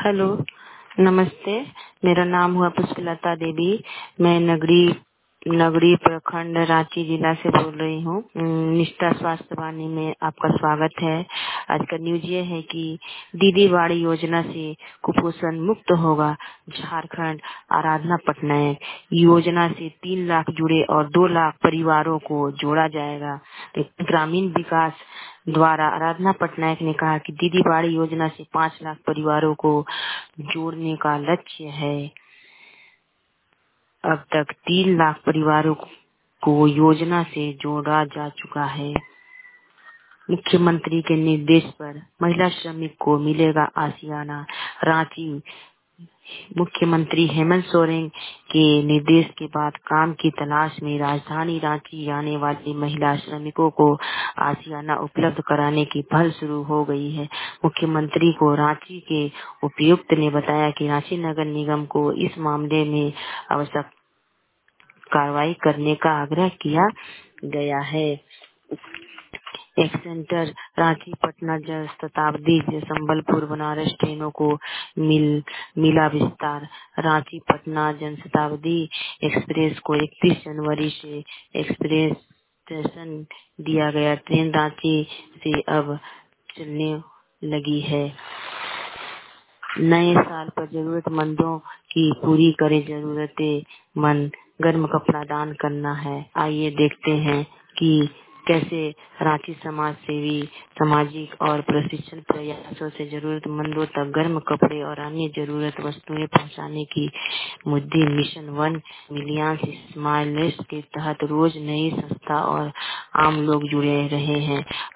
Hello, नमस्ते। मेरा नाम हुआ पुष्पलता देवी। मैं नगरी प्रखंड रांची जिला से बोल रही हूँ। निष्ठा स्वास्थ्य वाणी में आपका स्वागत है। आज का न्यूज ये है कि दीदी बाड़ी योजना से कुपोषण मुक्त होगा झारखंड। आराधना पटनायक, योजना से 3 लाख जुड़े और 2 लाख परिवारों को जोड़ा जाएगा। ग्रामीण विकास द्वारा आराधना पटनायक ने कहा कि दीदी बाड़ी योजना से 5 लाख परिवारों को जोड़ने का लक्ष्य है। अब तक 3 लाख परिवारों को योजना से जोड़ा जा चुका है। मुख्यमंत्री के निर्देश पर महिला श्रमिक को मिलेगा आशियाना। रांची, मुख्यमंत्री हेमंत सोरेन के निर्देश के बाद काम की तलाश में राजधानी रांची आने वाली महिला श्रमिकों को आशियाना उपलब्ध कराने की पहल शुरू हो गई है। मुख्यमंत्री को रांची के उपायुक्त ने बताया कि रांची नगर निगम को इस मामले में आवश्यक कार्रवाई करने का आग्रह किया गया है। एक सेंटर रांची पटना जन शताब्दी संबलपुर बनारस ट्रेनों को मिला विस्तार। रांची पटना जन शताब्दी एक्सप्रेस को 31 जनवरी से एक्सप्रेस स्टेशन दिया गया। ट्रेन रांची से अब चलने लगी है। नए साल पर जरूरतमंदों की पूरी करे जरूरतें। गर्म कपड़ा दान करना है। आइए देखते हैं कि कैसे रांची समाज सेवी सामाजिक और प्रशिक्षण प्रयासों से जरूरतमंदों तक गर्म कपड़े और अन्य जरूरत वस्तुएं पहुंचाने की मुद्दे मिशन 1 मिलियन स्माइल्स के तहत रोज नई संस्था और आम लोग जुड़े रहे हैं।